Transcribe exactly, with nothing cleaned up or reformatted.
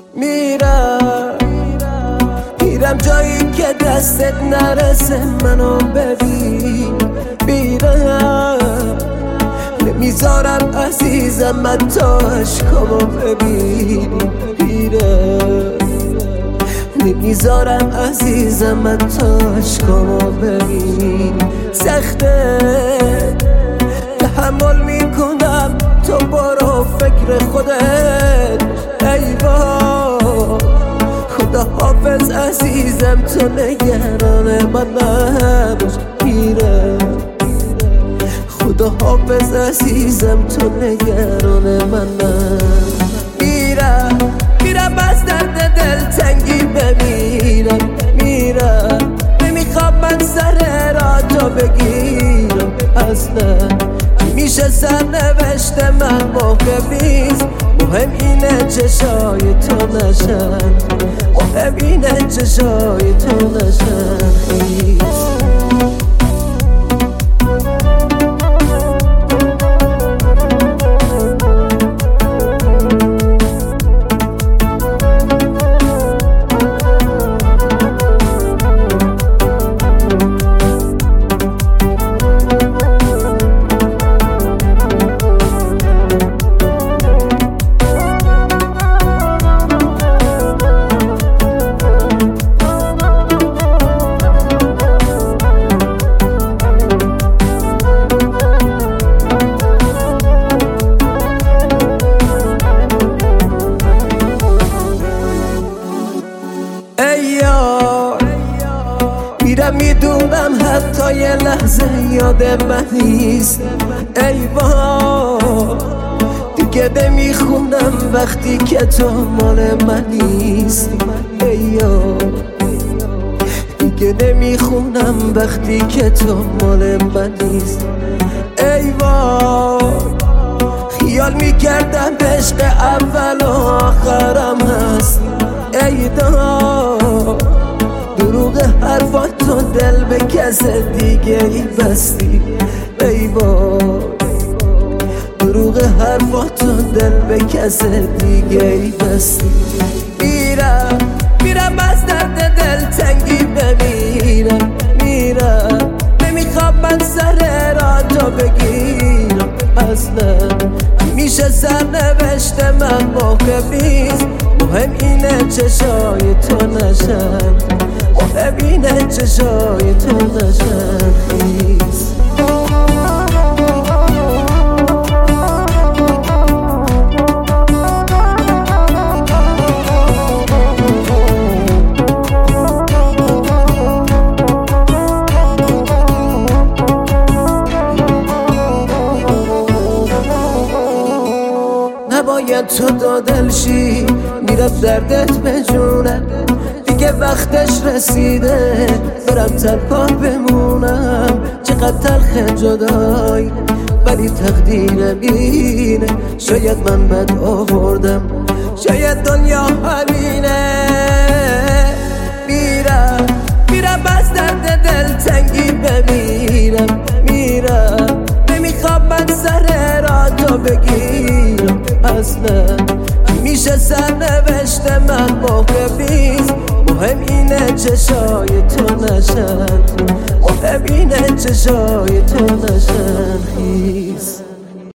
میرم میرم جایی که دستت نرسه منو ببین. میرم نمیذارم عزیزم من تا عشقامو ببینی. میرم نمیذارم عزیزم من تا عشقامو ببینی. سخته تحمل میکنم تو برو فکر خودت. ای با خدا حافظ عزیزم تو نگران من نباش. میرم خدا حافظ عزیزم تو نگران من نباش. میرم میرم از درد دلتنگی بمیرم. میرم نمیخوام من سر را تو بگیرم. اصلا میشه سرنوشت من موقع بیست. مهم اینه چشای تو نشن. مهم اینه چشای تو نشن خیز. میرم میدونم حتی یه لحظه یاد من نیست. ای با دیگه نمیخونم وقتی که تو مال من نیست. ای یا دیگه نمیخونم وقتی که تو مال من نیست. ای با خیال میکردم عشق اول و آخرم هست. ای دا دروغ حرفات تو دل به کس دیگه ای بستی. ای با دروغ حرفات تو دل به کس دیگه ای بستی. میرم میرم از درد دلتنگی بمیرم. میرم نمیخوام من سر را تو بگیرم. اصلا میشه سرنوشت من موقع بیست. مهم اینه چشای تو نشن. مهم اینه چشای تو نشن خیز. نباید تو دو دل شی. میرم دردت بجونم دیگه وقتش رسیده. برم تنها بمونم چقدر تلخ جدایی ولی تقدیر بینه. شاید من بد آوردم شاید دنیا همینه. میرم میرم از درد دلتنگی بمیرم. میرم نمیخوام من سر را تو بگیرم. اصلا میشه سرنوشت من موقع بیست. مهم اینه چشای تو نشن. مهم اینه چشای تو نشن خیز.